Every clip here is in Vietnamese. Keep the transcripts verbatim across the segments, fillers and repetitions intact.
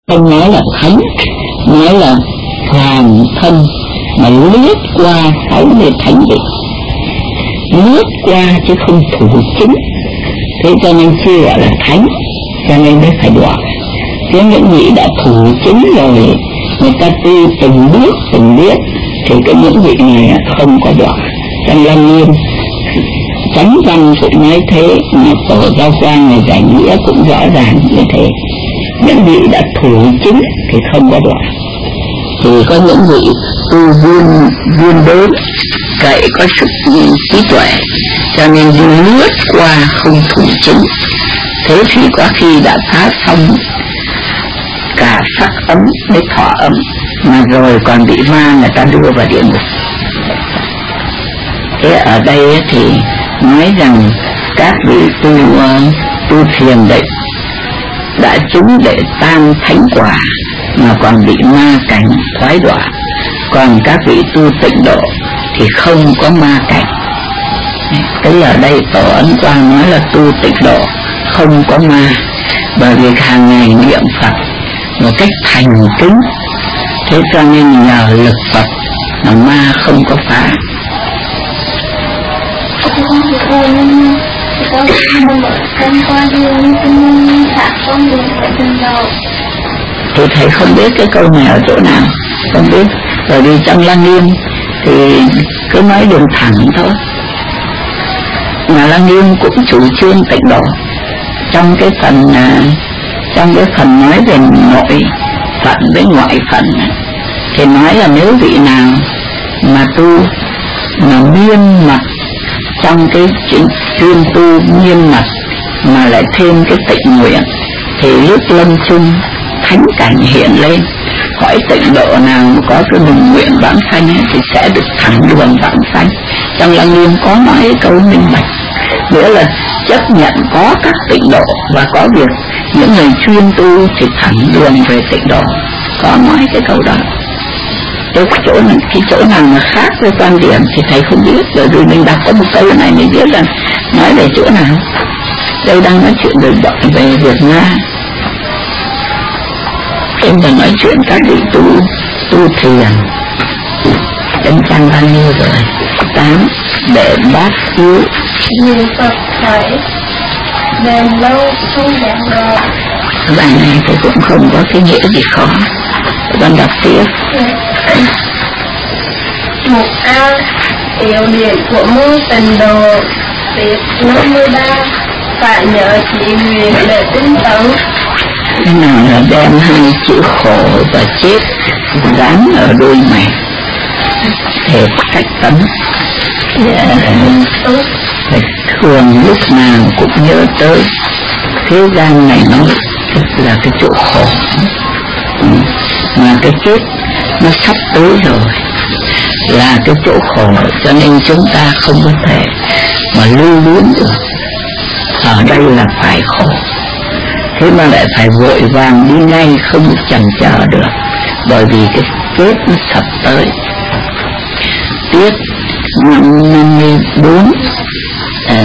Không nói là thánh, nói là phàm thân mà lướt qua sáu mươi thánh vị, lướt qua chứ không thủ chính. Thế cho nên chưa gọi là thánh, cho nên mới phải đọa. Chứ những vị đã thủ chính rồi, người ta tu từng bước từng bước, thì cái những vị này không có đọa. Trong Lăng Nghiêm Chánh Văn cũng nói thế, mà Tổ Giao Quang này giải nghĩa cũng rõ ràng như thế. Những vị đã thủ chính thì không có đọa. Thì có những vị tu viên viên đến cậy có sự trí tuệ, cho nên lướt qua không thủ chính. Thế thì có khi đã phá xong cả sắc ấm với thọ ấm, mà rồi còn bị ma người ta đưa vào địa ngục. Thế ở đây thì nói rằng các vị tu tu thiền định đã trúng để tam thánh quả mà còn bị ma cảnh thoái đọa, còn các vị tu tịnh độ thì không có ma cảnh. Cái ở đây Tổ Ấn Quang nói là tu tịnh độ không có ma, bởi vì hàng ngày niệm Phật một cách thành kính, thế cho nên nhờ lực Phật mà ma không có phá. Tôi thấy không biết cái câu này ở chỗ nào, không biết, bởi vì trong Lăng Nghiêm thì cứ nói đường thẳng thôi. Mà Lăng Nghiêm cũng chủ trương tịnh độ. Trong cái phần trong cái phần nói về nội phận với ngoại phận thì nói là nếu vị nào mà tu mà miên mật trong cái chuyên tu miên mật mà lại thêm cái tịnh nguyện, thì lúc lâm chung thánh cảnh hiện lên, cõi tịnh độ nào mà có cái bình nguyện vãng sanh ấy, thì sẽ được thẳng đường vãng sanh. Trong Lăng Nghiêm có nói cái câu minh bạch, nghĩa là chấp nhận có các tịnh độ và có việc những người chuyên tu thì thẳng đường về tịnh độ, có nói cái câu đó. Cái chỗ này, cái chỗ nào mà khác với quan điểm thì thầy không biết, bởi vì mình đọc có một câu này mình biết rằng nói về chỗ nào. Đây đang nói chuyện về về việc Nga, em đang nói chuyện các vị tu tu thiền. Đến trang bao nhiêu rồi? Tám. Để bát yếu nhiều Phật thể đền lâu không dạng rồi. Bài này thì cũng không có cái nghĩa gì khó. Con đọc tiếp. Một A. Tiểu điện của môn tịnh độ tiết năm mươi ba. Phải nhớ chỉ nguyện để tinh tấn. Cái nào là đem hai chữ khổ và chết dán ở đôi mày, thể cách tấn. Yeah. Thường lúc nào cũng nhớ tới thế gian này nó là cái chỗ khổ, mà cái chết nó sắp tới rồi, là cái chỗ khổ, cho nên chúng ta không có thể mà lưu luyến được. Ở đây là phải khổ, thế mà lại phải vội vàng đi ngay, không chần chờ được, bởi vì cái chết nó sắp tới. Tiếp năm mươi bốn. À.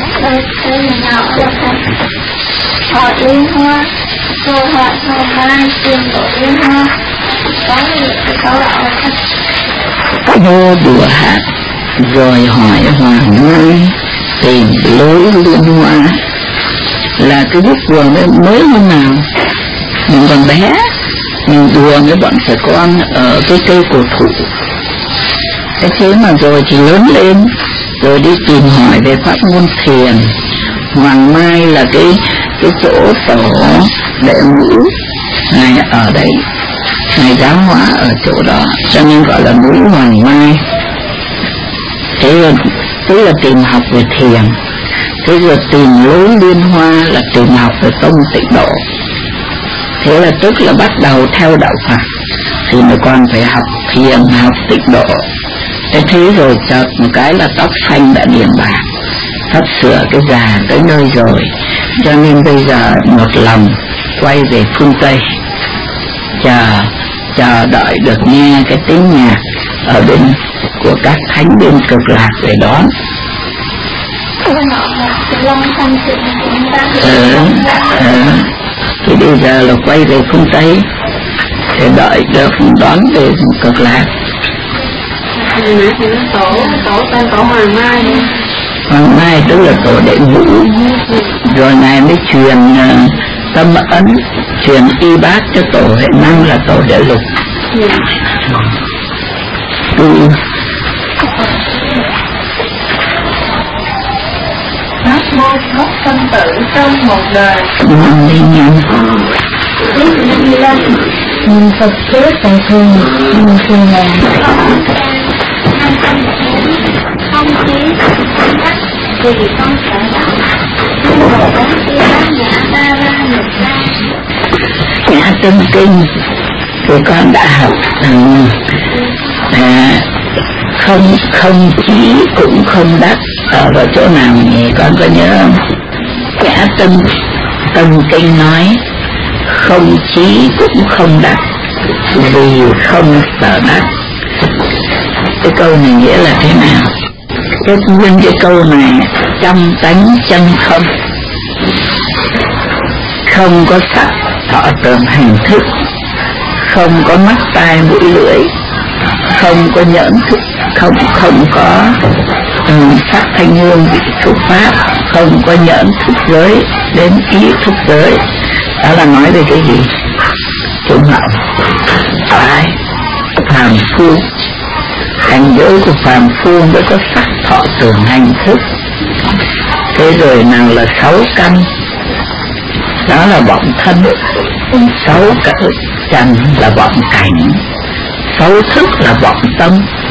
Họ liên hoa, cô họ họ mai tiền của liên hoa, có những câu đạo là vô đùa hát, rồi hỏi Hoàng Mai tìm lối liên hoa. Là cái lúc vừa mới, mới hôm nào mình còn bé, mình đùa với bọn trẻ con ở cái cây cổ thụ. Cái thế mà rồi thì lớn lên, rồi đi tìm hỏi về pháp môn thiền. Hoàng Mai là cái cái chỗ tổ đệ ngũ ngài ở đấy, ngài giáo hóa ở chỗ đó, cho nên gọi là núi Hoàng Mai. Thế là tức là tìm học về thiền. Thế rồi tìm lối liên hoa là tìm học về tông tịnh độ. Thế là tức là bắt đầu theo đạo Phật thì mới còn phải học thiền, học tịnh độ. Thế thế rồi chợt một cái là tóc xanh đã điểm bạc, sắp sửa cái già tới nơi rồi, cho nên bây giờ một lòng quay về phương Tây, chờ chờ đợi được nghe cái tiếng nhạc ở bên của các thánh bên cực lạc về đón. Long thanh tịnh chúng ta. Ừ, ừ. Thì bây giờ là quay về phương Tây để đợi được đón về Cực Lạc. Thì nãy thì nó tổ tổ tên tổ Hoàng Mai đi. Hoàng Mai tức là tổ Đệ Vũ, rồi ngài mới truyền uh, tâm ấn, truyền y bát cho tổ Hệ Năng là tổ Đệ Lục. Ừ. Bác mô mất sinh tử trong một đời. Ngon đi nhanh. Nhưng Phật chết tại thường, nhưng thường là không khí không cách vì con sợ đạo. Nhưng một bóng kia bác nhã ta ra ngược ra. Nhã Tâm Kinh thì con đã học um, à, không không chí cũng không đắc ở vào chỗ nào nhỉ, con có nhớ không? Nhã Tâm Tâm Kinh nói không chí cũng không đắc vì không sở đắc. Cái câu này nghĩa là thế nào? Cái nguyên cái câu này trong tánh chân không, không có sắc thọ tưởng hành thức, không có mắt tai mũi lưỡi, không có nhẫn thức, không không có um, sắc thanh hương vị thuộc pháp, không có nhẫn thức giới đến ý thức giới. Đó là nói về cái gì? Trung hậu, ai phàm phu, hành giới của phàm phu mới có sắc thọ tưởng hành thức. Thế rồi nào là sáu căn, đó là vọng thân, sáu trần là vọng cảnh, sáu thức là vọng tâm.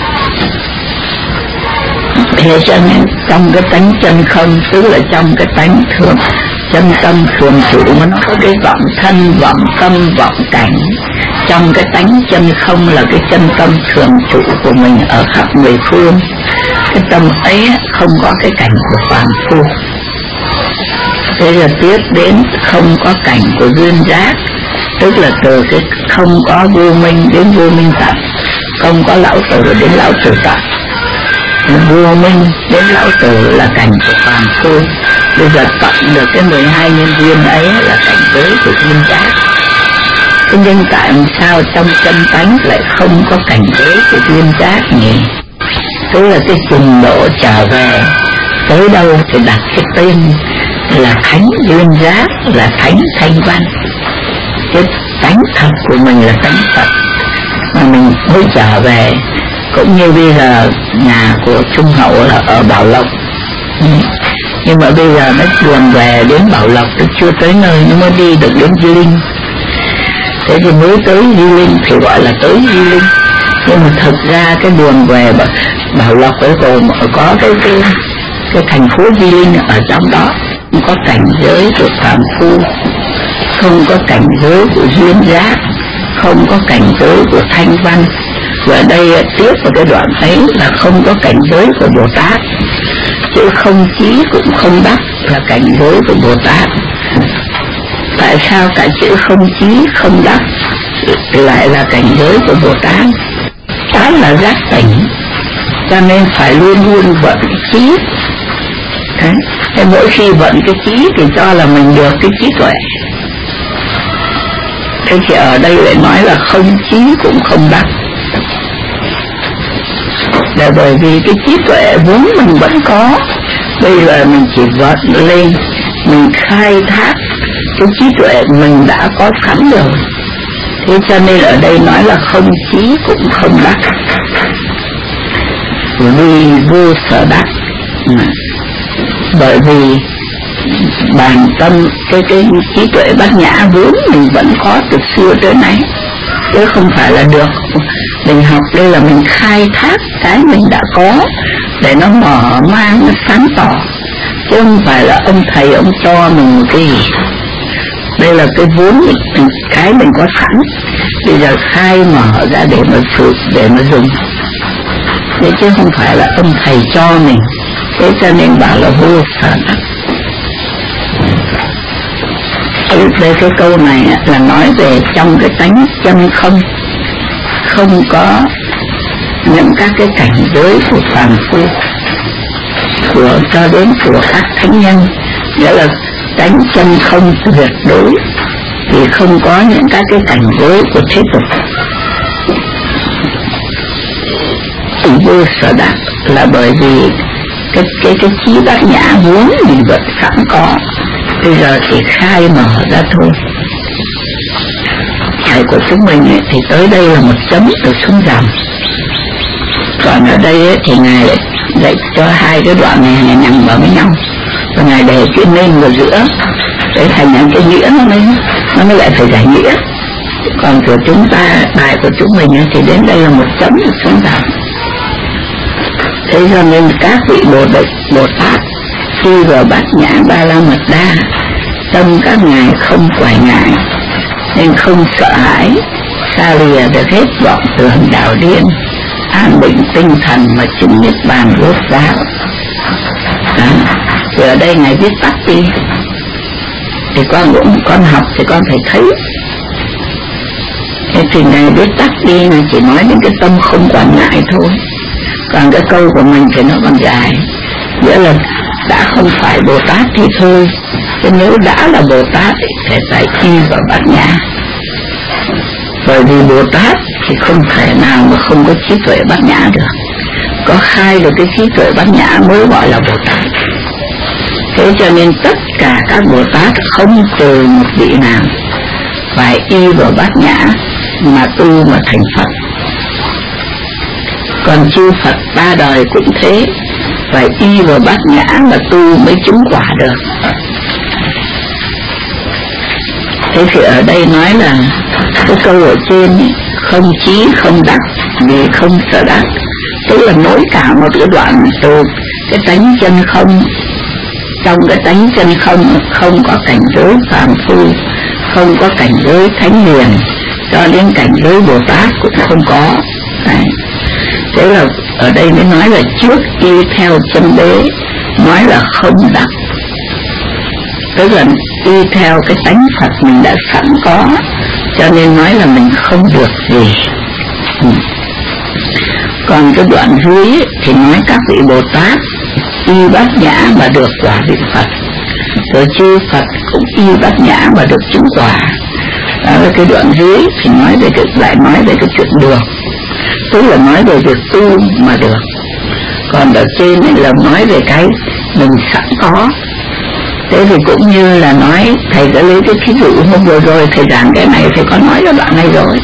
Thế cho nên trong cái tánh chân không, tức là trong cái tánh thường chân tâm thường trụ mà nó có cái vọng thân, vọng tâm, vọng cảnh. Trong cái tánh chân không là cái chân tâm thường trụ của mình ở khắp mười phương. Cái tâm ấy không có cái cảnh của phàm phu. Thế là tiếp đến không có cảnh của duyên giác, tức là từ cái không có vô minh đến vô minh tận, không có lão tử đến lão tử tận. Vô minh đến lão tử là cảnh của phàm phu. Bây giờ tận được cái mười hai nhân duyên ấy là cảnh giới của duyên giác. Thế nhưng tại sao trong chân tánh lại không có cảnh giới của duyên giác nhỉ? Tức là cái trình độ trở về tới đâu thì đặt cái tên là thánh duyên giác, là thánh thanh văn. Cái tánh thật của mình là tánh thật mà mình mới trở về. Cũng như bây giờ nhà của Trung Hậu là ở Bảo Lộc, ừ. nhưng mà bây giờ nó buồn về đến Bảo Lộc, nó chưa tới nơi, nó mới đi được đến Di Linh. Thế thì mới tới Di Linh thì gọi là tới Di Linh, nhưng mà thực ra cái buồn về Bảo Lộc ấy còn có cái cái cái thành phố Di Linh ở trong đó, không có cảnh giới của phàm phu, không có cảnh giới của duyên giác, không có cảnh giới của thanh văn. Và đây tiếp vào cái đoạn ấy là không có cảnh giới của Bồ Tát. Chữ không chí cũng không đắc là cảnh giới của Bồ Tát. Tại sao cả chữ không chí không đắc lại là cảnh giới của Bồ Tát? Đó là giác tỉnh, cho nên phải luôn luôn vận cái trí. Thế, thế mỗi khi vận cái trí thì cho là mình được cái trí tuệ. Thế thì ở đây lại nói là không chí cũng không đắc, là bởi vì cái trí tuệ vốn mình vẫn có, bây giờ mình chỉ vận lên, mình khai thác cái trí tuệ mình đã có sẵn rồi. Thế cho nên ở đây nói là không chí cũng không đắc, vì vô sở đắc. Bởi vì bản tâm cái cái trí tuệ bát nhã vốn mình vẫn có từ xưa tới nay, chứ không phải là được mình học đây là mình khai thác cái mình đã có để nó mở mang, nó sáng tỏ, chứ không phải là ông thầy ông cho mình một cái gì. Đây là cái vốn mình, cái mình có sẵn, bây giờ khai mở ra để mà sử để mà dùng, thế chứ không phải là ông thầy cho mình. Thế cho nên bảo là vô sở đắc. Về cái câu này là nói về trong cái tánh chân không, không có những các cái cảnh giới của phàm phu. của cho đến của các thánh nhân, nghĩa là tánh chân không tuyệt đối, thì không có những các cái cảnh giới của thế tục. Vô sở đắc là bởi vì cái cái cái trí bát nhã vốn mình vẫn sẵn có, bây giờ thì khai mở ra thôi. Thầy của chúng mình ấy, thì tới đây là một chấm từ xuống dòng, còn ở đây ấy, thì ngài lại dạy cho hai cái đoạn này này nằm vào với nhau, và ngài để cái nên vào giữa để thành những cái nghĩa nó mới nó mới lại phải giải nghĩa. Còn của chúng ta, bài của chúng mình ấy, thì đến đây là một chấm từ xuống dòng. Thế cho nên các vị Bồ Đề, Bồ Tát khi vào bát nhã ba la mật đa, tâm các ngài không quải ngại, nên không sợ hãi, xa lìa được hết vọng tưởng đạo điên, an định tinh thần mà chứng niết bàn rốt ráo. Thì ở đây ngài viết tắt đi, thì con cũng con học thì con phải thấy. Thế thì ngài viết tắt đi, ngài chỉ nói đến cái tâm không quản ngại thôi. Còn cái câu của mình thì nó còn dài, nghĩa là đã không phải Bồ Tát thì thôi, chứ nếu đã là Bồ Tát thì phải đi vào bát nhã. Bởi vì Bồ Tát thì không thể nào mà không có trí tuệ bát nhã được, có khai được cái trí tuệ bát nhã mới gọi là Bồ Tát. Thế cho nên tất cả các Bồ Tát không từ một vị nào phải y vào bát nhã mà tu mà thành Phật. Còn chư Phật ba đời cũng thế, phải y vào bát nhã mà tu mới chứng quả được. Thế thì ở đây nói là cái câu ở trên ấy, không chí không đắc vì không sợ đắc, tức là nối cả một cái đoạn từ cái tánh chân không. Trong cái tánh chân không không có cảnh giới phàm phu, không có cảnh giới thánh hiền, cho đến cảnh giới Bồ Tát cũng không có. Đấy. Thế là ở đây mới nói là trước y theo chân đế, nói là không đắc, tức là y theo cái tánh Phật mình đã sẵn có, cho nên nói là mình không được gì. Ừ. Còn cái đoạn dưới ấy, thì nói các vị Bồ Tát y bát nhã mà được quả vị Phật, rồi chư Phật cũng y bát nhã mà được chứng quả. Đó là cái đoạn dưới thì nói về cái, lại nói về cái chuyện được, tức là nói về việc tu mà được. Còn ở trên ấy là nói về cái mình sẵn có. Thế thì cũng như là nói, thầy đã lấy cái thí dụ hôm vừa rồi thầy giảng cái này, thầy có nói cái đoạn này rồi.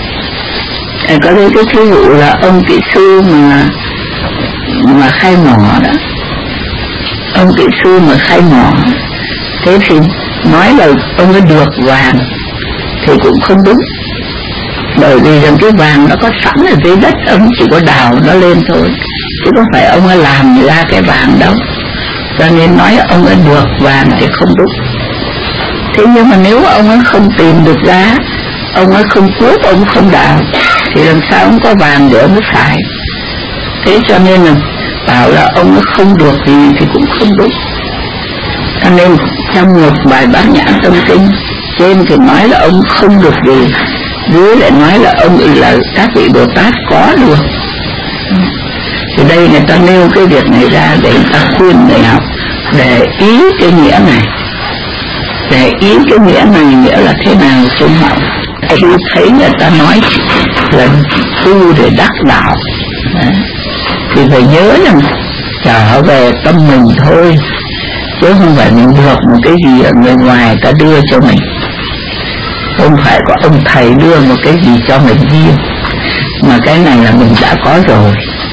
Thầy có lấy cái thí dụ là ông kỹ sư mà mà khai mỏ đó, ông kỹ sư mà khai mỏ, thế thì nói là ông ấy được vàng thì cũng không đúng, bởi vì rằng cái vàng nó có sẵn ở dưới đất, ông chỉ có đào nó lên thôi, chứ không phải ông ấy làm ra cái vàng đâu. Cho nên nói ông ấy được vàng thì không đúng. Thế nhưng mà nếu ông ấy không tìm được ra, ông ấy không cuốc, ông không đào, thì làm sao ông có vàng để ông ấy xài. Thế cho nên là bảo là ông ấy không được gì thì cũng không đúng. Cho nên trong một bài Bát Nhã Tâm Kinh, trên thì nói là ông không được gì, dưới lại nói là ông ấy là các vị Bồ Tát có được. Thì đây người ta nêu cái việc này ra để người ta khuyên người học để ý cái nghĩa này, để ý cái nghĩa này nghĩa là thế nào chúng họ. Khi thấy người ta nói là tu để đắc đạo, đấy, thì phải nhớ rằng trở về tâm mình thôi, chứ không phải mình được một cái gì ở người ngoài ta đưa cho mình, không phải có ông thầy đưa một cái gì cho mình riêng, mà cái này là mình đã có rồi.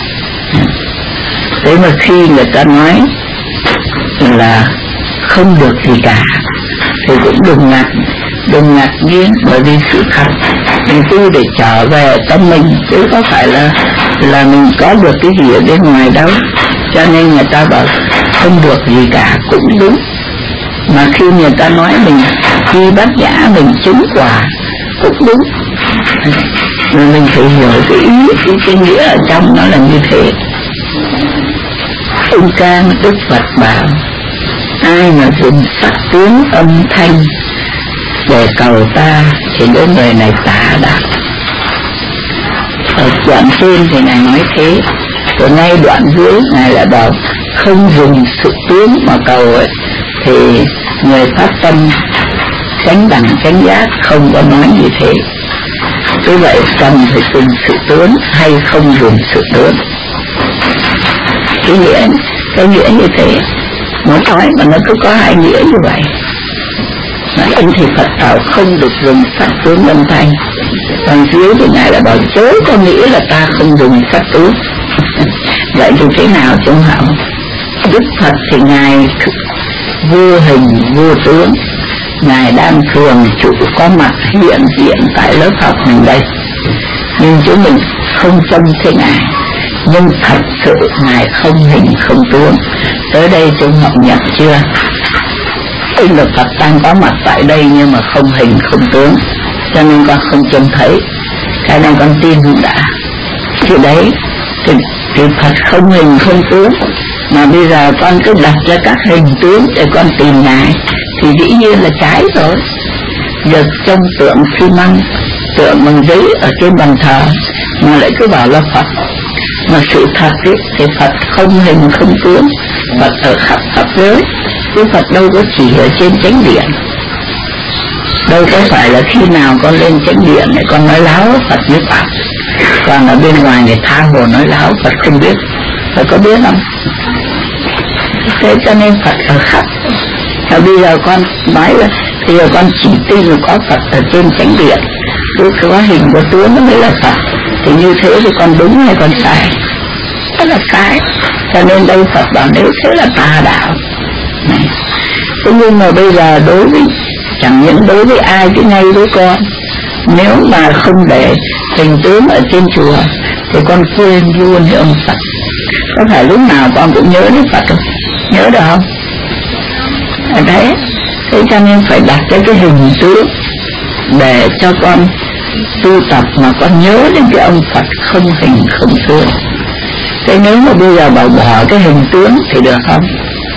Thế mà khi người ta nói là không được gì cả thì cũng đừng ngạc đừng ngạc nhiên, bởi vì sự thật mình tu để trở về tâm mình, chứ có phải là là mình có được cái gì ở bên ngoài đâu. Cho nên người ta bảo không được gì cả cũng đúng, mà khi người ta nói mình khi bát nhã mình chứng quả cũng đúng. Rồi mình phải hiểu cái ý, cái, cái nghĩa ở trong nó là như thế. Ông Can Đức Phật bảo ai mà dùng sắc tướng âm thanh để cầu ta thì đến người này tà đạo. Ở đoạn trên thì Ngài nói thế, rồi ngay đoạn dưới Ngài lại bảo không dùng sự tướng mà cầu ấy, thì người phát tâm chánh đẳng chánh giác không có nói như thế. Như vậy cần phải dùng sự tướng hay không dùng sự tướng, cái nghĩa cái nghĩa như thế. Nó nói mà nó cứ có hai nghĩa như vậy. Nói anh thì Phật bảo không được dùng sắc tướng âm thanh, còn dưới thì ngài là bảo chớ có nghĩa là ta không dùng sắc tướng. Vậy thì thế nào chúng hảo? Đức Phật thì ngài vô hình vô tướng, ngài đang thường trụ có mặt hiện diện tại lớp học mình đây, nhưng chúng mình không trông thấy ngài. Nhưng thật sự ngài không hình không tướng. Tới đây chúng họ nhận chưa? Tức là Phật đang có mặt tại đây nhưng mà không hình không tướng, cho nên con không trông thấy. Cái này con tin cũng đã. Thì đấy, thì, thì Phật không hình không tướng, mà bây giờ con cứ đặt ra các hình tướng để con tìm ngài, thì dĩ nhiên là trái rồi. Giờ trong tượng xi măng, tượng bằng giấy ở trên bàn thờ mà lại cứ bảo là Phật. Mà sự thật ấy, thì Phật không hình không tướng, Phật ở khắp pháp giới, chứ Phật đâu có chỉ ở trên chánh điện. Đâu có phải là khi nào con lên chánh điện để con nói láo Phật biết Phật, còn ở bên ngoài người tha hồ nói láo Phật không biết. Phật có biết không? Thế cho nên Phật ở khắp. Và bây giờ con nói là bây giờ con chỉ tin là có Phật ở trên chánh điện, chứ có hình có tướng nó mới là Phật. Thì như thế thì con đúng hay con sai? Rất là sai. Cho nên đây Phật bảo nếu thế là tà đạo này. Thế nhưng mà bây giờ đối với chẳng những đối với ai chứ ngay với con, nếu mà không để hình tướng ở trên chùa thì con quên luôn với ông Phật. Có phải lúc nào con cũng nhớ đến Phật không? Nhớ được không? Ở đấy. Thế cho nên phải đặt cái cái hình tướng để cho con tu tập mà con nhớ đến cái ông Phật không hình không tướng. Thế nếu mà bây giờ bảo bỏ cái hình tướng thì được không?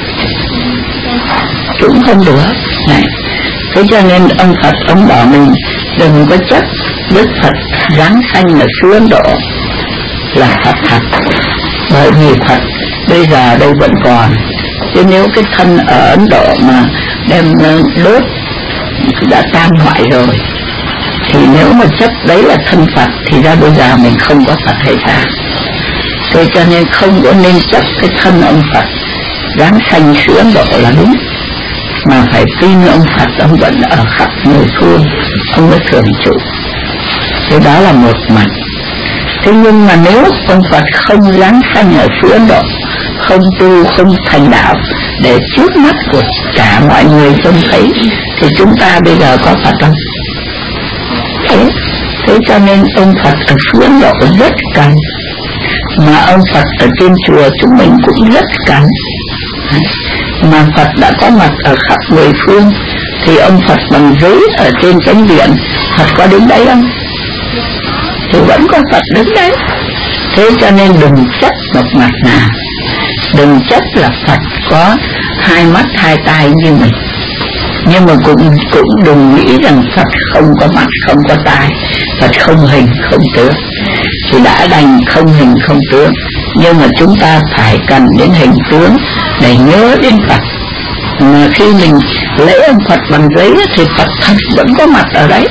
Cũng không được này. Thế cho nên ông Phật ông bảo mình đừng có chấp Đức Phật giáng sanh ở xứ Ấn Độ là Phật thật, bởi vì Phật bây giờ đây vẫn còn. Chứ nếu cái thân ở Ấn Độ mà đem đốt đã tan hoại rồi, thì nếu mà chấp đấy là thân Phật thì ra bây giờ mình không có Phật hay sao? Thế cho nên không có nên chấp cái thân ông Phật giáng sanh xứ Ấn Độ là đúng, mà phải tin ông Phật ông vẫn ở khắp mười phương, ông mới thường trụ. Thế đó là một mặt. Thế nhưng mà nếu ông Phật không giáng sanh ở xứ Ấn Độ, không tu không thành đạo để trước mắt của cả mọi người trông thấy, thì chúng ta bây giờ có Phật không? Thế, thế cho nên ông Phật ở xứ Ấn Độ rất cần, mà ông Phật ở trên chùa chúng mình cũng rất cần. Mà Phật đã có mặt ở khắp mười phương, thì ông Phật bằng giấy ở trên chánh điện, Phật có đứng đấy không? Thì vẫn có Phật đứng đấy. Thế cho nên đừng chấp một mặt nào, đừng chấp là Phật có hai mắt hai tai như mình, nhưng mà cũng cũng đừng nghĩ rằng Phật không có mắt không có tai, Phật không hình không tướng. Thì đã đành không hình không tướng, nhưng mà chúng ta phải cần đến hình tướng để nhớ đến Phật. Mà khi mình lễ ông Phật bằng giấy thì Phật thật vẫn có mặt ở đấy.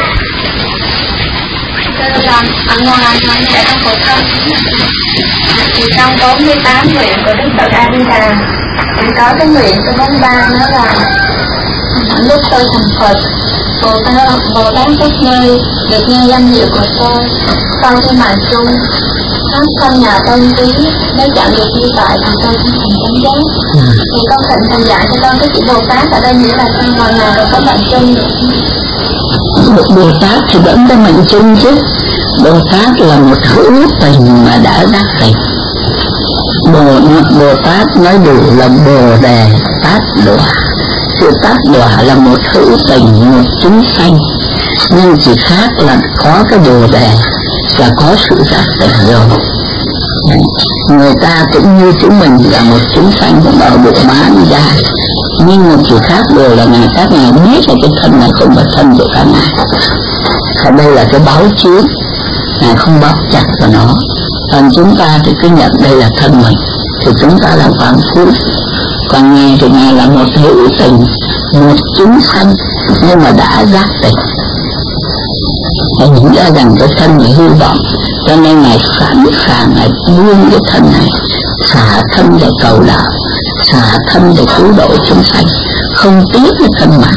Ở ngoài ngoài lễ ông Phật thân thì trong bốn mươi tám nguyện của Đức Phật A Di Đà thì có cái nguyện số bốn mươi ba, đó là lúc tôi thành Phật, Bồ Tát Bồ Tát các nơi được nghe danh hiệu của tôi, sau khi mà chung các con nhà tôn quý nếu chạm được như vậy thì tôi cũng thành chánh giác. Thì con thịnh thành dạy cho con cái chữ Bồ Tát ở đây nghĩa là trong ngoài nào rồi có bạn chung. Bồ Tát thì vẫn có mệnh chung chứ. Bồ Tát là một hữu tình mà đã giác tình. Bồ, Bồ Tát nói đủ là Bồ Đề Tát Đọa. Sự Tát Đọa là một hữu tình, một chúng sanh, nhưng chỉ khác là có cái Bồ Đề là có sự giác tình rồi. Người ta cũng như chúng mình là một chúng sanh cũng ở bộ má đi ra, nhưng mà chỉ khác điều là ngài các ngài biết là cái thân này không phải thân của các ngài. Ở đây là cái báo chướng, ngài không bám chặt vào nó. Còn chúng ta thì cứ nhận đây là thân mình, thì chúng ta là phàm phu, còn Ngài thì Ngài là một hữu tình, một chúng sanh nhưng mà đã giác tỉnh. Ngài nhận ra rằng cái thân là hư vọng, cho nên Ngài sẵn sàng Ngài buông cái thân này, xả thân để cầu đạo, xả thân để cứu độ chúng sanh, không tiếc cái thân mạng.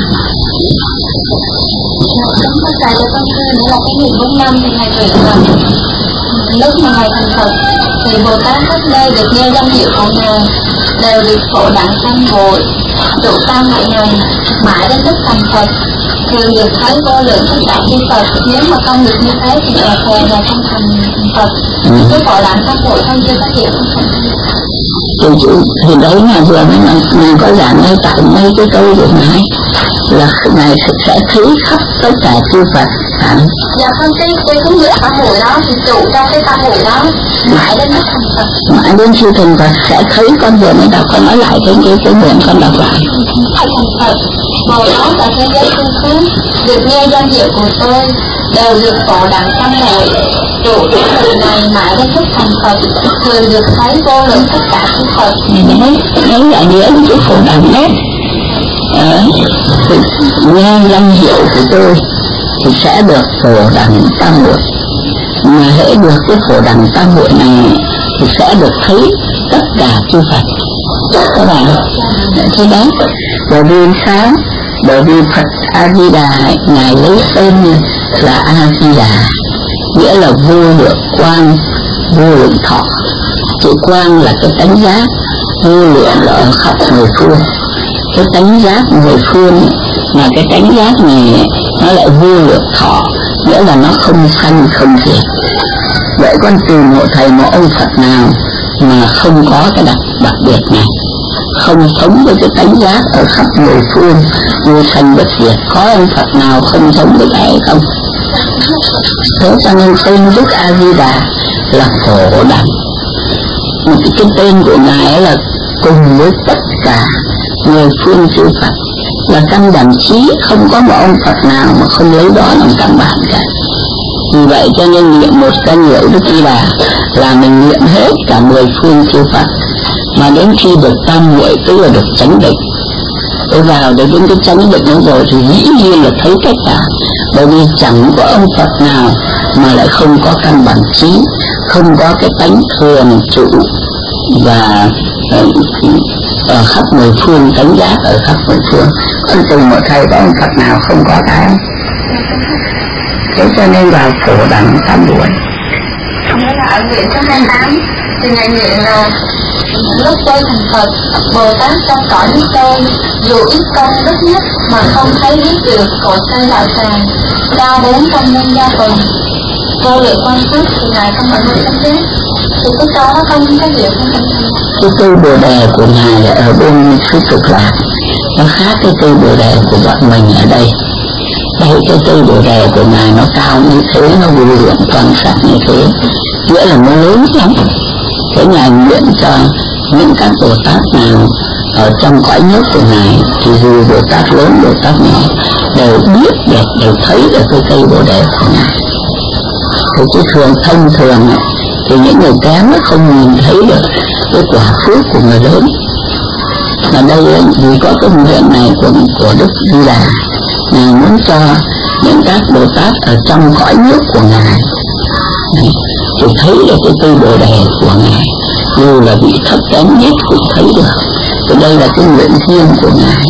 Tất cả cho con thưa nữa là cái nghìn bốn năm thì Ngài nguyện là lúc mà Ngài thành Phật thì Bồ Tát khắp nơi được nghe danh hiệu của Ngài đều được phổ đặng sanh hội trụ tam hội Ngài mãi đến lúc thành Phật, thường được thấy vô lượng tất cả chư Phật. Nếu mà không được như thế thì là thề là không thành Phật. Cái phổ đặng sanh hội không chưa phát hiện không thành. Thì, thì đấy Ngài vừa mới nói, Ngài có giảng ngay tại mấy cái câu của Ngài là Ngài sẽ thấy khắp tất cả chư Phật. Hả? Dạ không, cái cái hướng dẫn tam hội đó thì trụ trong cái tam hội đó mãi đến lúc thành Phật. Mãi đến khi thành Phật sẽ thấy. Con vừa mới đọc, con nói lại cái cái cái nguyện con đọc lại. Phải thành Phật, Bồ Tát và thế giới phương khác được nghe danh hiệu của tôi đều được phổ đặng sanh hội trụ từ này mãi đến lúc thành Phật, thường được thấy vô lượng tất cả chư Phật. Đấy, đấy là nghĩa của phổ đẳng đấy. À, nghe danh hiệu của tôi thì sẽ được phổ đẳng tam hội, mà hễ được cái phổ đẳng tam hội này thì sẽ được thấy tất cả chư Phật. Các bạn thế đấy, bởi vì sao? Bởi vì Phật A Di Đà Ngài lấy tên là A Di Đà, nghĩa là vô lượng quang, vô lượng thọ. Chữ quang là cái tánh giác, vô lượng là ở khắp mười phương. Cái tánh giác mười phương mà cái tánh giác này nó lại vô lượng thọ, nghĩa là nó không sanh không diệt. Vậy con tìm một thầy một ông Phật nào mà không có cái đặc đặc biệt này, không sống với cái tánh giác ở khắp mười phương vô sanh bất diệt? Có ông Phật nào không sống với cái ấy không? Thế cho nên tên Đức A Di Đà là phổ đẳng. Cái tên của Ngài là cùng với tất cả mười phương chư Phật, là căn bản trí, không có một ông Phật nào mà không lấy đó làm căn bản cả. Vì vậy cho nên niệm một danh hiệu Đức Di Đà là mình niệm hết cả mười phương chư Phật, mà đến khi được tam muội tức là được chánh định. Tôi vào để đến cái chánh định đó rồi thì dĩ nhiên là thấy tất cả, bởi vì chẳng có ông Phật nào mà lại không có căn bản trí, không có cái tánh thường trụ và ở khắp mười phương, tánh giác ở khắp mười phương. Con từng một thầy có ông Phật nào không có cái. Thế cho nên vào phổ đẳng tam muội. Nghĩa là ở nguyện số hai mươi tám thì Ngài nguyện là lúc tôi thành Phật, Bồ Tát trong cõi nước tôi dù ít công đức nhất mà không thấy biết được cội sanh đạo tràng cao bốn trăm nhân gia phần vô lượng quan sát thì Ngài không phải nuôi tâm giác. Thì cái câu nó không có hiểu không? Cái cây bồ đề của Ngài ở bên xứ Cực Lạc nó khác cái cây bồ đề của bọn mình ở đây. Đây cái cây bồ đề của Ngài nó cao như thế, nó vô lượng quan sát như thế, nghĩa là nó lớn lắm. Thế Ngài nguyện cho những các Bồ Tát nào ở trong cõi nước của Ngài thì dù Bồ Tát lớn Bồ Tát nhỏ đều biết được, đều thấy được cái cây bồ đề của Ngài. Thì cái thường thông thường thì những người kém nó không nhìn thấy được cái quả phước của người lớn. Mà đây vì có cái nguyện này của, của Đức Di Đà, Ngài muốn cho những các Bồ Tát ở trong cõi nước của Ngài thì thấy được cái cây bồ đề của Ngài, dù là vị thấp kém nhất cũng thấy được. Thì đây là cái nguyện riêng của Ngài.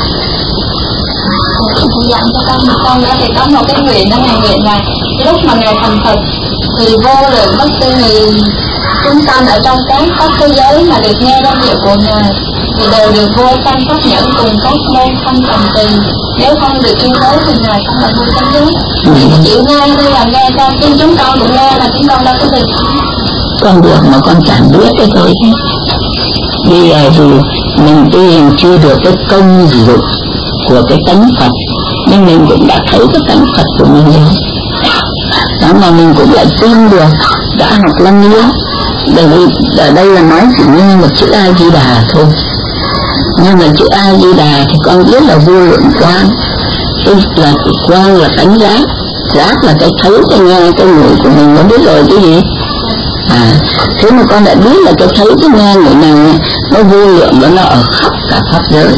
Dặn cho con một câu nữa thì có một cái nguyện đó, Ngài nguyện là lúc mà Ngài thành Phật thì vô lượng bất tư nghị chúng sanh ở trong các khắp thế giới mà được nghe danh hiệu của Ngài thì đều được vô sanh pháp nhẫn cùng các môn không tầm tì. Nếu không được như thế thì Ngài không phải vui chánh giác. Thì chịu nghe hay là nghe cho chứ chúng con cũng nghe là chúng con đâu có được. Con được mà con chẳng biết cái thôi chứ. Bây giờ thì mình tuy rằng chưa được cái công dụng của cái tánh Phật, nhưng mình cũng đã thấy cái tánh Phật của mình rồi. Đó mà mình cũng lại tin được, đã học Lăng Nghiêm. Bởi vì ở đây là nói chỉ như một chữ A Di Đà thôi. Nhưng mà chữ A Di Đà thì con biết là vô lượng quang. Tức là quang là tánh giác, giác là cái thấy, cái nghe, cái ngửi của mình, nó biết rồi cái gì. À, thế mà con đã biết là tôi thấy cái nghe người này nó vô lượng và nó ở khắp cả pháp giới.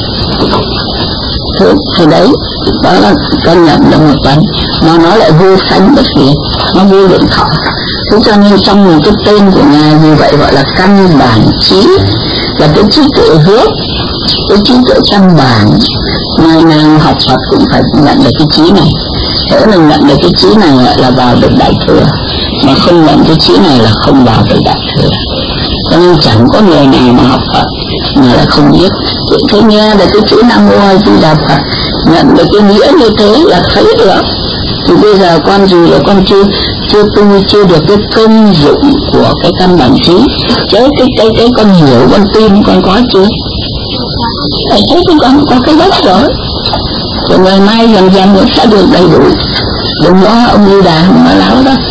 Thế, thế đấy, đó là con nhận được một phần, mà nó lại vô sanh bất diệt, nó vô lượng thọ. Thế cho nên trong một cái tên của Ngài như vậy gọi là căn bản trí, là cái trí tuệ huyết, cái trí tuệ căn bản. Ngày nào học Phật cũng phải nhận được cái trí này. Thế mình nhận được cái trí này là vào được Đại Thừa, mà không nhận cái trí này là không vào được Đại Thừa. Cho nên chẳng có người nào mà học Phật mà là không biết. Thế nghe được cái chữ Nam Mô A Di Đà Phật, nhận được cái nghĩa như thế là thấy được. Thì bây giờ con dù là con chưa chưa tu chưa được cái công dụng của cái căn bản trí, chứ cái cái cái con hiểu con tin con có chưa? Tại thế thì con có cái đất rồi. Rồi ngày mai dần dần nó sẽ được đầy đủ. Đừng lo ông Di Đà không nói láo đó.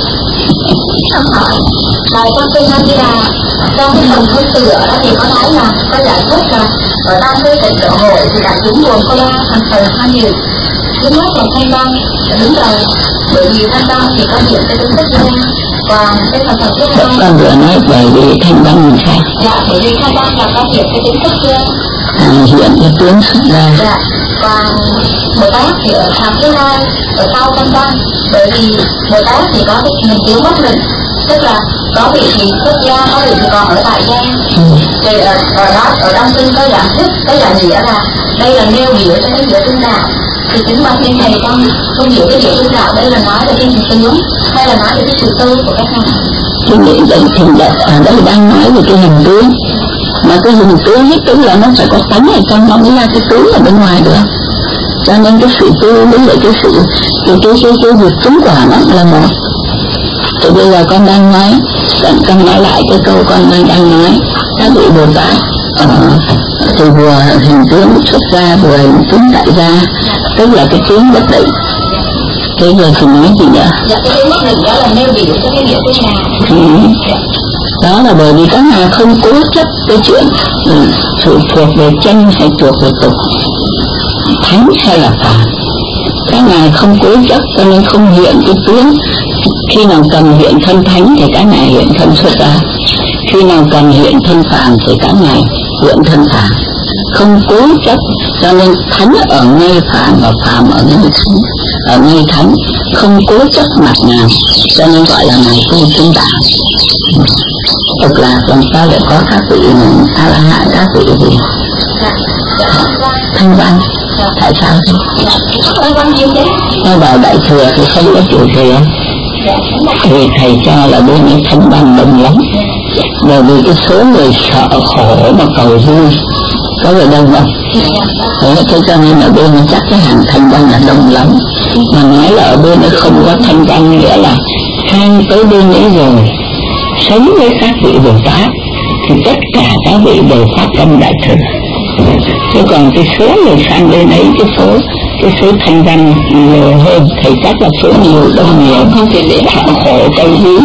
Tại con tin A Di Đà trong cái phần thứ tựa đó thì có nói là có giải thích là ở trong cái tịnh độ hội thì đại chúng gồm có ba thành phần hai nhiều. Thứ nhất là thanh văn, đứng đầu, bởi vì thanh văn thì có hiện cái tính chất ra. Còn cái thành phần thứ hai, con vừa nói bởi vì thanh văn làm sao? Dạ, bởi vì thanh văn là có hiện cái tính chất ra. À, hiện cái tướng xuất ra. Dạ, còn Bồ Tát thì ở hàng thứ hai, ở sau thanh văn, bởi vì Bồ Tát thì có cái mình thiếu bất định, tức là có vị thì xuất gia, có vị thì còn ở tại gia. Ừ. Thì ở, ở đó, ở trong kinh có giải thích, có giải nghĩa là đây là nêu biểu cho cái nghĩa trung đạo. Thì chính bản thân thầy con không hiểu cái nghĩa trung đạo đây là nói về cái hình tướng hay là nói về cái sự tư của các ngài. Cái nghĩa đây thì ở đây đang nói về cái hình tướng, mà cái hình tướng nhất tức là nó phải có tánh ở trong nó mới ra cái tướng ở bên ngoài được. Cho nên cái sự tu với lại cái sự cái cái cái cái việc chứng quả nó là một. Thì bây giờ con đang nói, con nói lại cái câu con đang đang nói, các vị Bồ Tát ở thì vừa hình tướng xuất ra vừa hình tướng tại gia, tức là cái tướng bất định. Thế giờ thì nói gì nữa? Dạ, cái tướng bất định đó là nêu biểu cho cái nghĩa trung đạo. Ừ. Đó là bởi vì các ngài không cố chấp cái chuyện ừ, phụ thuộc về chân hay thuộc về tục, thánh hay là phàm. Các ngài không cố chấp cho nên không hiện cái tướng. Khi nào cần hiện thân thánh thì các ngài hiện thân xuất ra, khi nào cần hiện thân phàm thì các ngài hiện thân phàm, không cố chấp. Cho nên thánh ở ngay phàm và phàm ở ngay thánh, ở ngay thánh, không cố chấp mặt nào, cho nên gọi là ngài tu chứng đạo. Tức là làm sao lại có các vị A La Hán, các vị gì thanh văn. Tại sao thế? Nó vào Đại Thừa thì không có Tiểu Thừa. Thì thầy cho là bên ấy thanh văn đông lắm, bởi vì cái số người sợ khổ mà cầu vui có phải đông không? Thế, thế cho nên ở bên chắc cái hàng thanh văn là đông lắm. Mà nói là ở bên ấy không có thanh văn nghĩa là sang tới bên ấy rồi sống với các vị Bồ Tát thì tất cả các vị đều phát tâm Đại Thừa. Chứ còn cái số người sang bên ấy, cái số cái số thanh văn nhiều hơn, thầy chắc là số nhiều đông nhiều, không thể để họ khổ cầu vui.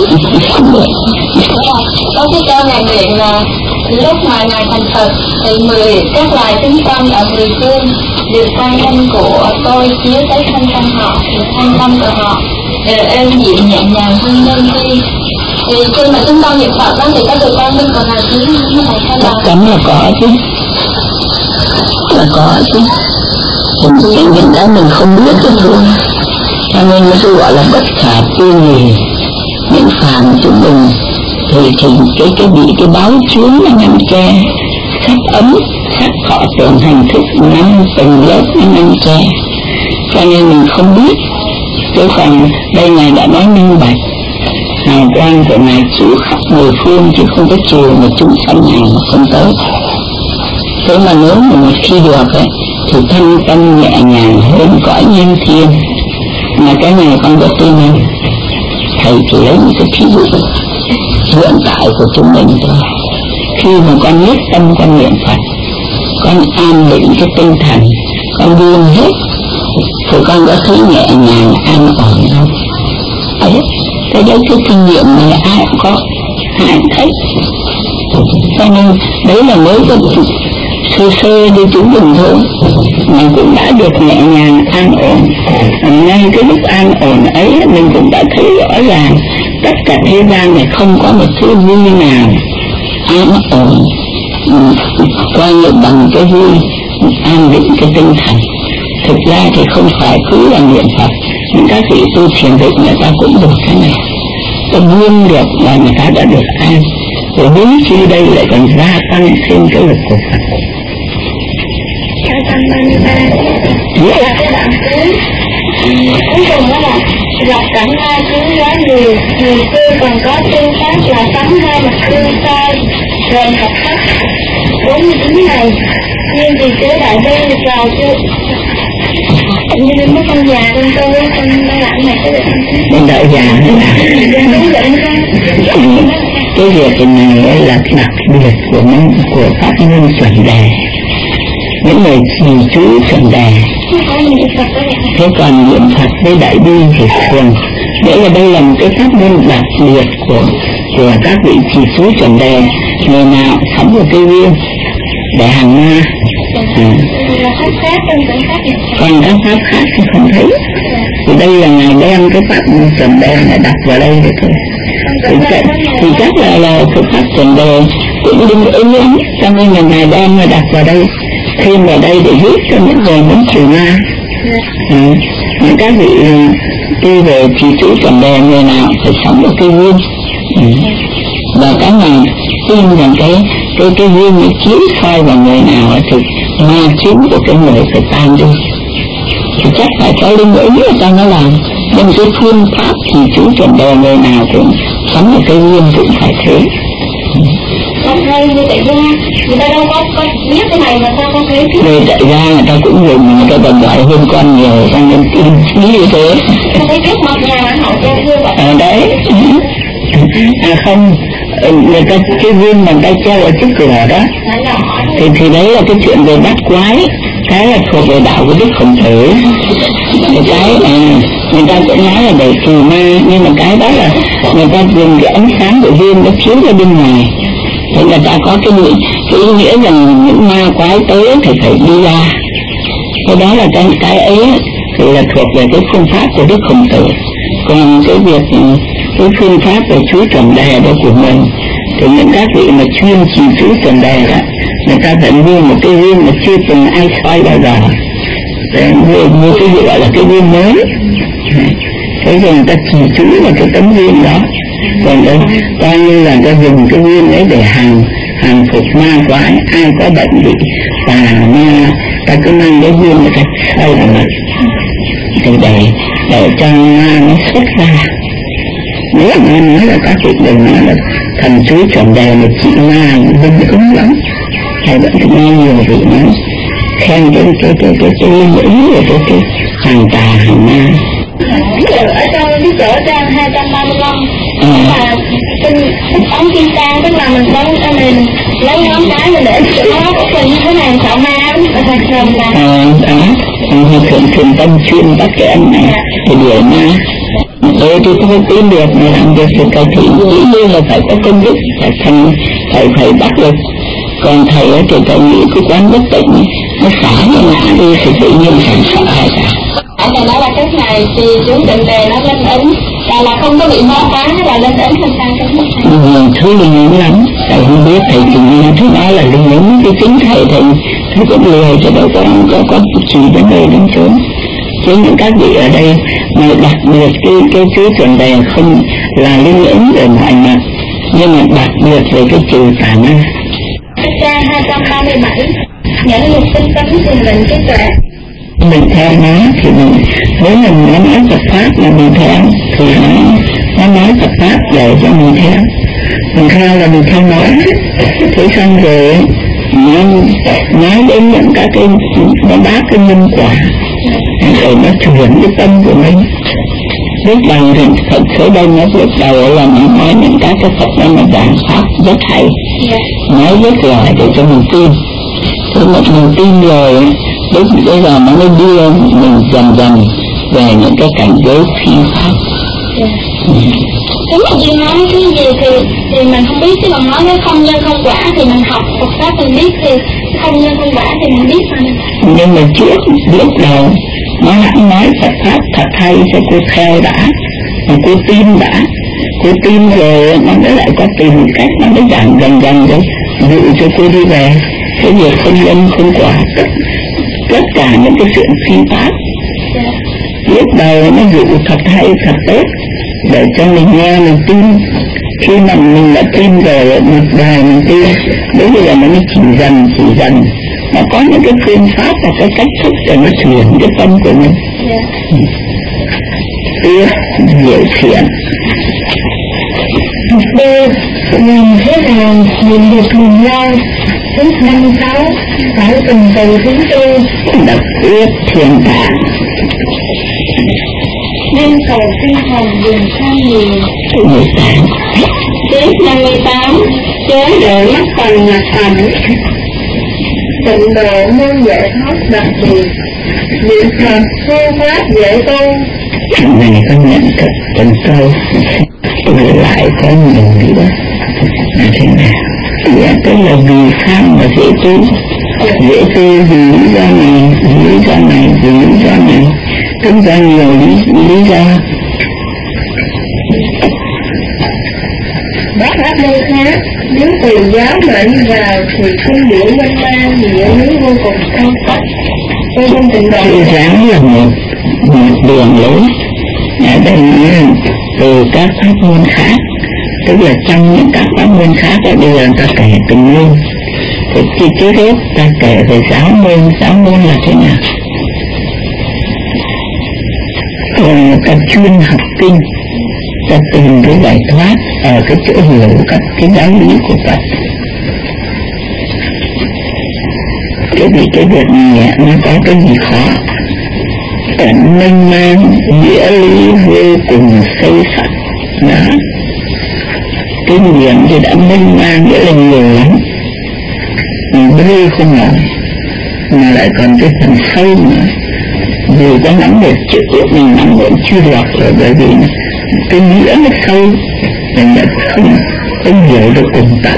Có cái câu này nguyện là lúc mà ngài thành Phật thì mười các loài chúng sanh ở mười phương được quan tâm của tôi chiếu tới thanh tâm họ, thanh tâm của họ đều êm dịu nhẹ nhàng hơn nhân khi. Thì khi mà chúng ta niệm Phật đó thì có được quan tâm của ngài chiếu như này hay chắc chắn là có chứ, là có chứ. Thì những cái mình không biết cái thôi, cho nên nó gọi là bất khả tư nghị. Những phàm chúng mình thì thì cái cái bị cái báo chướng nó ngăn che, sắc ấm sắc thọ tưởng hành thức năm từng lớp nó ngăn che, cho nên mình không biết. Chứ còn đây ngài đã nói minh bạch, hào quang của ngài chiếu khắp mười phương chứ không có chiều mà chúng sanh nào mà không tới. Thế mà nếu mà một khi được ấy, thì thân tâm nhẹ nhàng hơn cõi nhân thiên. Mà cái này con có tin không? Thầy chỉ lấy một cái thí dụ hiện tại của chúng mình thôi. Khi mà con nhất tâm con niệm Phật, con an định cái tinh thần, con buông hết, thì con có thấy nhẹ nhàng an ổn không? Đấy, cái đấy cái kinh nghiệm này ai cũng có, ai cũng thấy. Cho nên đấy là mới có sơ sơ đi chúng mình thôi, mình cũng đã được nhẹ nhàng an ổn. Ngay cái lúc an ổn ấy mình cũng đã thấy rõ ràng tất cả thế gian này không có một thứ vui nào an ổn coi như bằng cái vui an định cái tinh thần. Thực ra thì không phải cứ là niệm Phật, những các vị tu thiền định người ta cũng được cái này, ta buông được là người ta đã được an. Rồi huống chi đây lại còn gia tăng thêm cái lực của Phật. hai trăm ba mươi ba là cái đoạn cuối cuối cùng đó là gặp cảnh ai cứu giá người, người xưa còn có phương pháp là sắm hai mặt gương soi rồi học khách bốn mươi chín ngày, nhưng vì chế đại bi vào chưa như mấy con già con tôi con đang làm này cái việc con đợi già cái việc này là đặc biệt của những của pháp môn chuẩn đề, những người trì chú chuẩn đề. Thế còn niệm Phật với đại bi thì thường, nghĩa là đây là một cái pháp môn đặc biệt của của các vị trì chú chuẩn đề. Người nào sắm một cái viên để hàng ma, à. Còn các pháp khác thì không thấy. Thì đây là ngài đem cái pháp chuẩn đề này đặt vào đây để thôi. Thì, thì chắc là là cái pháp chuẩn đề cũng đừng ứng lắm, cho nên là ngài đem mà đặt vào đây, thêm vào đây để giúp cho những người muốn trừ ma. À, những các vị đi về trì chú chuẩn đề, người nào phải sống được cái duyên. Ừ. Và cái này tin rằng cái cái cái duyên nó chiếu soi vào người nào thì ma chiếm của cái người phải tan đi. Thì chắc phải có linh ứng người ta nó làm. Nhưng cái phương pháp trì chú chuẩn đề người nào cũng sống được cái duyên cũng phải thế. Không hay như tại gia, người ta đâu có, có biết cái này mà sao không thấy. Người tại gia người ta cũng dùng, người ta còn gọi hơn con nhiều, cho nên tin như thế. Không thấy biết mặt nhà họ cho như vậy. À đấy. À không, người ta cái viên mà người ta treo ở trước cửa đó, thì thì đấy là cái chuyện về bắt quái, cái là thuộc về đạo của Đức Khổng Tử. Cái cái à, người ta cũng nói là để trừ ma, nhưng mà cái đó là người ta dùng cái ánh sáng của viên nó chiếu ra bên ngoài. Thì người ta có cái nghĩa, cái ý nghĩa rằng những ma quái tới thì phải đi ra. Cái đó là cái cái ấy thì là thuộc về cái phương pháp của Đức Khổng Tử. Còn cái việc cái phương pháp về chú chuẩn đề đó của mình thì những các vị mà chuyên trì chú chuẩn đề đó, người ta phải mua một cái viên mà chưa từng ai soi bao giờ, để mua, mua cái gì gọi là cái viên mới. Thế rồi người ta trì chú vào cái tấm viên đó, còn đây coi như là người ta dùng cái viên ấy để hàng hàng phục ma quái. Ai có bệnh bị tà ma, ta cứ mang cái viên người ta soi vào mặt thì để để cho ma nó xuất ra. Nếu mà nói là các vị đừng nói là thần chú chuẩn đề là chị ma linh ứng lắm, hay vẫn nghe nhiều vị nói khen cái cái cái cái cái linh ứng của cái cái hàng tà hàng ma. Ở trong cái chỗ trang hai trăm ba mươi lăm là kinh ống kim trang, tức là mình bấm mình lấy ngón cái mình để cho nó có phần như thế này sợ ma lắm, thật sầm là. À đó, thường thường tâm chuyên bắt cái âm này thì đuổi ma. Tôi thì không tin được mà làm việc sự cải thiện, dĩ nhiên là phải có công đức, phải thành, phải phải bắt được. Còn thầy ấy thì thầy nghĩ cái quán bất tịnh nó xả nó ngã đi thì tự nhiên thành sợ hay cả. Ở này nói là cái này thì chú định đề nó linh ứng, là là không có bị hóa phá là linh ứng không sao cái mức này. Nhiều thứ linh ứng lắm, thầy không biết, thầy chỉ nghe thứ nói là linh ứng, cái chính thầy thầy thầy cũng lười cho đâu có có có chỉ đến nơi đến chốn. Chứ những các vị ở đây mà đặc biệt cái cái chú chuẩn đề không là linh ứng về mọi mặt, nhưng mà đặc biệt về cái trừ tà ma. Trang hai trăm ba mươi bảy những lục tinh tấn thì mình cái tuệ. Mình theo nó thì mình, nếu mình nó nói Phật pháp là mình theo thì nó nó nói Phật pháp để cho mình theo, mình theo là mình theo nói. Thế xong rồi nó nói đến những các cái nó bác cái nhân quả rồi nó chuyển cái tâm của mình. Lúc đầu thì Phật số đông nó lúc đầu là mình nói những các cái Phật đó nó giảng pháp rất hay, nói rất giỏi để cho mình tin. Thế mà mình tin rồi lúc bây giờ nó mới đưa mình dần dần về những cái cảnh giới phi pháp. Nếu mà Duyên nói cái gì thì thì mình không biết, chứ còn nói cái không nhân không quả thì mình học Phật pháp mình biết, thì không nhân không quả thì mình biết mà. Nhưng mà trước lúc đầu nó hãy nói Phật pháp thật hay cho cô theo đã, mà cô tin đã, Cô tin rồi nó mới lại có tìm cách, nó mới giảm dần dần rồi dụ cho cô đi về. Cái việc không nhân không quả, tất, tất cả những cái chuyện phi pháp lúc đầu nó dụ thật hay thật tốt để cho mình nghe mình tin. Khi mà mình đã tin rồi một đời mình tin, đến bây giờ nó mới chỉ dần chỉ dần nó có những cái phương pháp và cái cách thức để nó chuyển cái tâm của mình. Ước diệu thiện. B. Làm thế nào nhìn được mình nhau? Thứ năm sáu phải từng từ thứ tư. Đọc ước thiền tạng. Nên cầu tinh thần dùng sang nhiều. mười tám. Tiếp năm mươi tám. Chớ để mất phần nhập thành. Tịnh độ môn giải thoát đặc biệt. Niệm Phật phương pháp dễ tu. Thằng này có nhận thức từng câu, tôi lại có nhiều nữa là thế nào? Dạ, tức là vì sao mà dễ tu? Dễ tu vì lý do này, vì lý do này, vì lý do này, tức ra nhiều lý, lý do. Bác áp đây khác, nếu từ giáo mà đi vào thì kinh điển mênh mang, nghĩa lý vô cùng sâu sắc. Tôi không tình đoạn. Cái giáo là một, một đường lối. Ở đây từ các pháp môn khác, tức là trong những các pháp môn khác ở bây giờ ta kể từng môn. Thì chi trước hết ta kể về giáo môn, giáo môn là thế nào? Còn ta chuyên học kinh, ta tìm cái giải thoát ở cái chỗ hiểu các cái giáo lý của Phật. Cái vì cái việc này nó có cái gì khó? Tận mênh mang, nghĩa lý vô cùng sâu sắc. Đó. Kinh nghiệm thì đã mênh mang nghĩa là nhiều lắm. Mình bơi không nổi, mà lại còn cái phần sâu nữa. Dù có nắm một chữ, mình nắm vẫn chưa được rồi, bởi vì cái nghĩa nó sâu, mình đã không, không hiểu được cùng tận.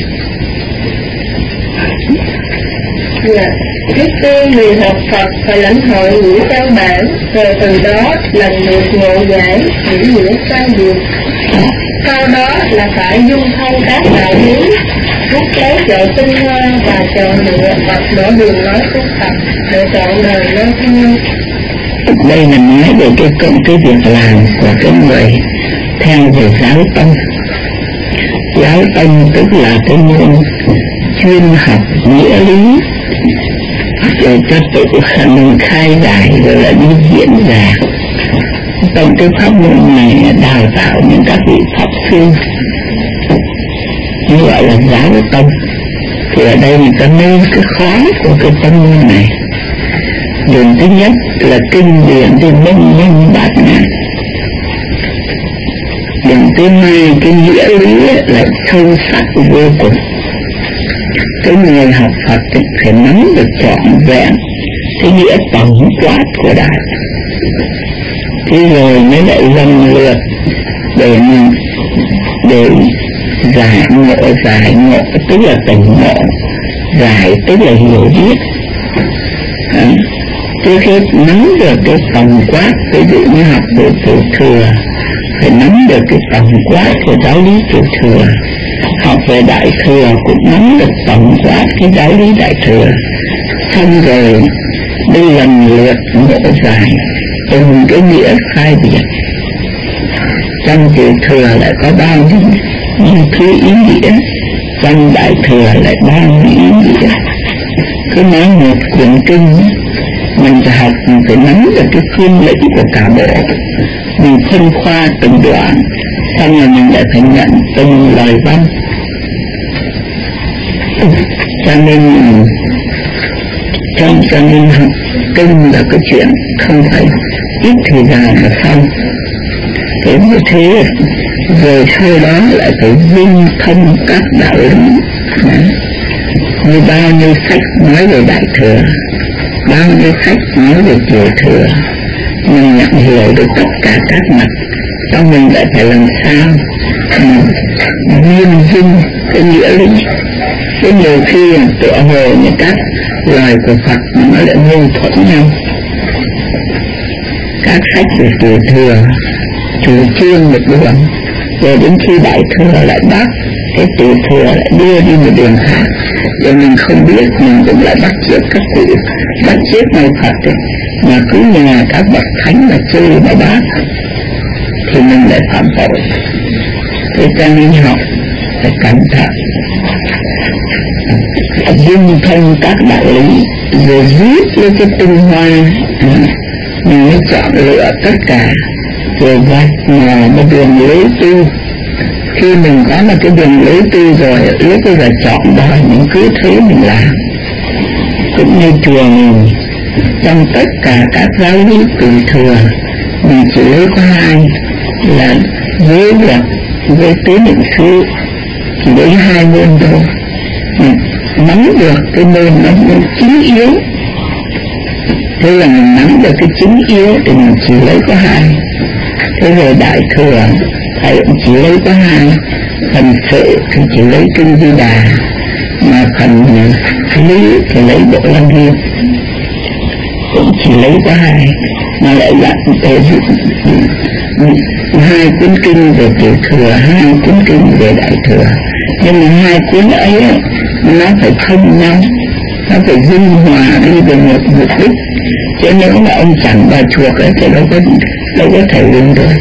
Dạ, trước tiên người học Phật phải lãnh hội nghĩa căn bản, rồi từ đó lần lượt ngộ giải những nghĩa sai biệt. Sau đó là phải dung thông các đạo lý, rút lấy chọn tinh hoa và chọn lựa Phật mở đường nói của Phật để chọn đời nói theo. Đây là nói về cái công cái việc làm của cái người theo về giáo tông. Giáo tông tức là cái môn chuyên học nghĩa lý để cho tự mình khai giải rồi là đi diễn giảng. Trong cái pháp môn này đào tạo những các vị pháp sư, như gọi là giáo tông. Thì ở đây mình ta nêu cái khó của cái pháp môn này. Đường thứ nhất là kinh điển thì mênh mông bát ngát. Đường thứ hai cái nghĩa lý lại sâu sắc vô cùng. Cái người học Phật phải nắm được trọn vẹn cái nghĩa tổng quát của Đại. Thế rồi mới lại lần lượt để mình để giải ngộ, giải ngộ tức là tỉnh ngộ, giải tức là hiểu biết. À, trước hết nắm được cái tổng quát, ví dụ như học về Tiểu Thừa phải nắm được cái tổng quát của giáo lý Tiểu Thừa, học về Đại Thừa cũng nắm được tổng quát cái giáo lý Đại Thừa. Xong rồi đi lần lượt ngộ giải từng cái nghĩa khai biệt. Trong Tiểu Thừa lại có bao nhiêu những thứ ý nghĩa, trong Đại Thừa lại bao nhiêu ý nghĩa. Cứ nói một quyển kinh mình phải học, mình phải nắm được cái phương lĩnh của cả bộ, mình phân khoa từng đoạn, xong rồi mình lại phải nhận từng lời văn. Cho nên trong cho nên học kinh là cái chuyện không phải ít thời gian là xong. Thế như thế rồi sau đó lại phải vinh thông các đạo lý. Như bao nhiêu sách nói về Đại Thừa, bao nhiêu sách nói về Tiểu Thừa, mình nhận hiểu được tất cả các mặt. Trong mình lại phải làm sao nghiêm dinh cái nghĩa lý. Cái nhiều khi tựa hồ như các lời của Phật nó lại mâu thuẫn nhau. Các sách về Tiểu Thừa chủ trương một đường, rồi đến khi đại thừa lại bắt cái tiểu thừa lại đưa đi một đường khác, rồi mình không biết mình cũng lại bắt chước các cụ, bắt chước ngày Phật ấy, mà cứ nhà các bậc thánh mà chơi mà bác thì mình lại phạm tội. Thế cho nên học phải cẩn thận, dung thông các đạo lý, rồi rút lên cái tinh hoa, mình mới chọn lựa tất cả, rồi vạch mà một đường lối tu. Khi mình có một cái đường lối tu rồi, lúc bây giờ chọn đời mình cứ thế mình làm. Cũng như chùa mình, trong tất cả các giáo lý từ thừa, mình chỉ lấy có hai là giới luật với tứ niệm xứ, chỉ lấy hai môn thôi. Mình nắm được cái môn nó môn chính yếu, thế là mình nắm được cái chính yếu thì mình chỉ lấy có hai. Thế rồi đại thừa thầy cũng chỉ lấy có hai, phần sự thì chỉ lấy kinh Di Đà, mà phần lý thì lấy Bộ Lăng Nghiêm, cũng chỉ lấy có hai, mà lại dặn để hai cuốn kinh về tiểu thừa, hai cuốn kinh về đại thừa. Nhưng mà hai cuốn ấy nó phải thông nhau, nó phải dung hòa đi về một mục đích, chứ nếu mà ông chẳng bà chuộc ấy thì đâu có đâu có thể dùng được.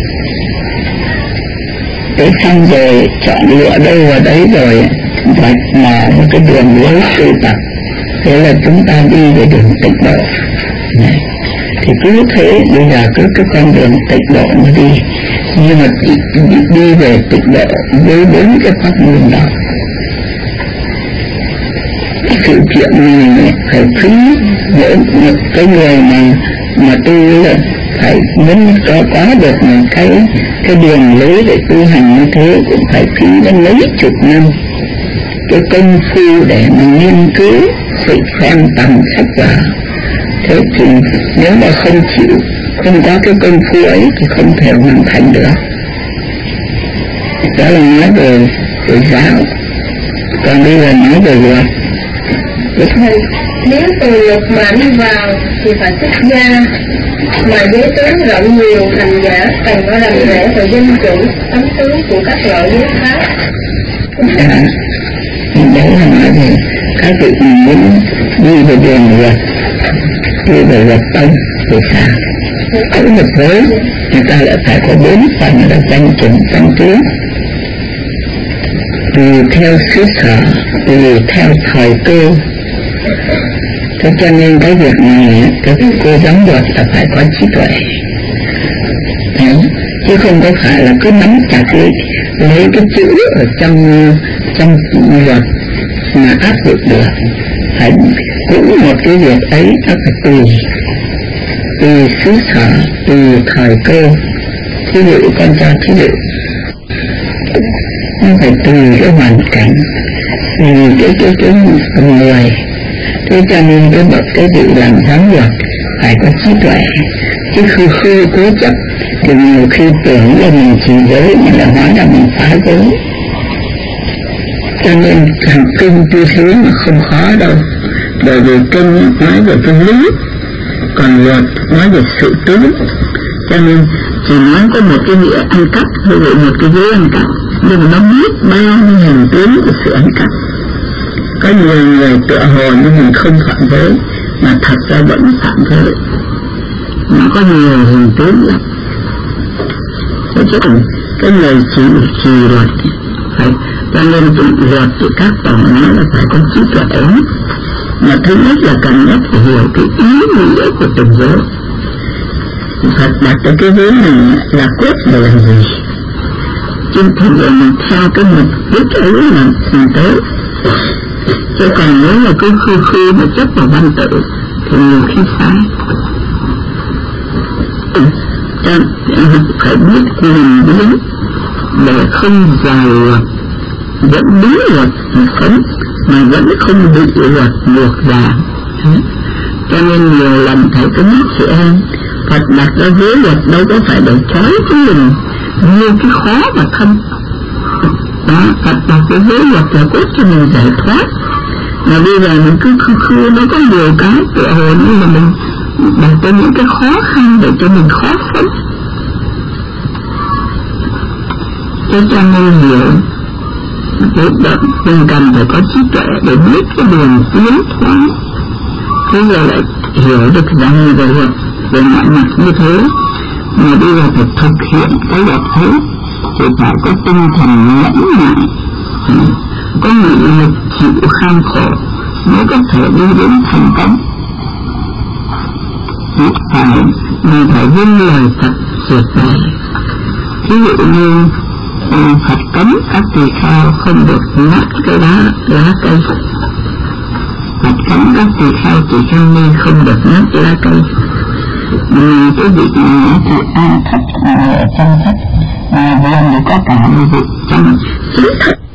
Thế xong rồi chọn lựa đâu vào đấy rồi vạch mở một cái đường lối tu tập, thế là chúng ta đi về đường tịnh độ này. Thì cứ thế bây giờ cứ cái con đường tịnh độ mà đi, nhưng mà đi, đi, đi về tịnh độ với bốn cái pháp môn đó. Sự kiện này phải cứ mỗi một cái người mà mà tu là phải muốn có có được một cái cái đường lối để tu hành như thế cũng phải phí đến mấy chục năm cái công phu để mà nghiên cứu, phải xem tầm sách vở. Thế thì nếu mà không chịu, không có cái công phu ấy thì không thể hoàn thành được. Đó là nói về về giáo, còn bây giờ nói về luật. Thầy, nếu từ luật mà đi vào thì phải xuất gia, mà giới tướng rộng nhiều hành giả cần phải làm lễ và dân chủ tấm tướng của các loại giới khác. À, đấy là nói về các vị muốn đi về đường luật, đi về luật tông thì sao? Cũng một giới người ta lại phải có bốn phần là danh chủng tấm tướng, tùy theo xứ sở, tùy theo thời cơ. Thế cho nên cái việc này cái cô giáo luật là phải có trí tuệ. Đấy, chứ không có phải là cứ nắm chặt lấy, lấy cái chữ ở trong trong luật mà áp dụng được. Phải cũng một cái việc ấy nó phải tùy tùy xứ sở, tùy thời cơ. Thí dụ con cho thí dụ nó phải tùy cái hoàn cảnh, tùy cái cái cái phần người. Thế cho nên cái bậc cái vị làm giám luật phải có trí tuệ, chứ khi khư cố chấp thì nhiều khi tưởng là mình chỉ giới mà lại nói là mình phá giới. Cho nên hành kinh như thế mà không khó đâu, bởi vì kinh nói về cái lý, còn luật nói về sự tướng. Cho nên chỉ nói có một cái nghĩa ăn cắp, hay vậy một cái giới ăn cắp, nhưng mà nó biết bao nhiêu hình tướng của sự ăn cắp. Có nhiều người tựa hồ như mình không phạm giới mà thật ra vẫn phạm giới, nó có nhiều hình tướng lắm. Thế chứ cái người chỉ trì luật phải, cho nên luật thì các tổng nói là phải có trí tuệ lắm. Mà thứ nhất là cần nhất phải hiểu cái ý nghĩa của từng giới. Phật đặt cái cái giới này là cốt để làm gì, chứ thật ra mình theo cái mục đích ấy là mình tới. Chứ còn nếu là cứ khư khư mà chấp vào văn tự thì nhiều khi sai. Cho phải biết quyền biến để không dài luật, vẫn đúng luật mà sống, mà vẫn không bị luật buộc ràng. Cho nên nhiều lần thầy cứ nhắc chị em, Phật đặt ra giới luật đâu có phải để trói cái mình như cái khó mà thân. Đó, Phật đặt cái giới luật là cốt cho mình giải thoát. Mà bây giờ mình cứ khư khư nó có nhiều cái tựa hồ như là mình đặt cho những cái khó khăn để cho mình khó sống. Thế cho nên hiểu để mình cần phải có trí tuệ để biết cái đường tiến thoái, thế rồi lại hiểu được rằng về luật về mọi mặt như thế, mà bây giờ phải thực hiện cái luật thế thì phải có tinh thần nhẫn nại, có nghị lực chịu kham khổ mới có thể đi đến thành công. Phải mình phải vâng lời Phật tuyệt vời. Ví dụ như Phật cấm các tỳ kheo không được nát cái lá lá cây, Phật cấm các tỳ kheo tỳ kheo ni không được nát lá cây. Mà cái việc này thì A Thất ở trong thất mà vừa mới có cả một việc trong chính thất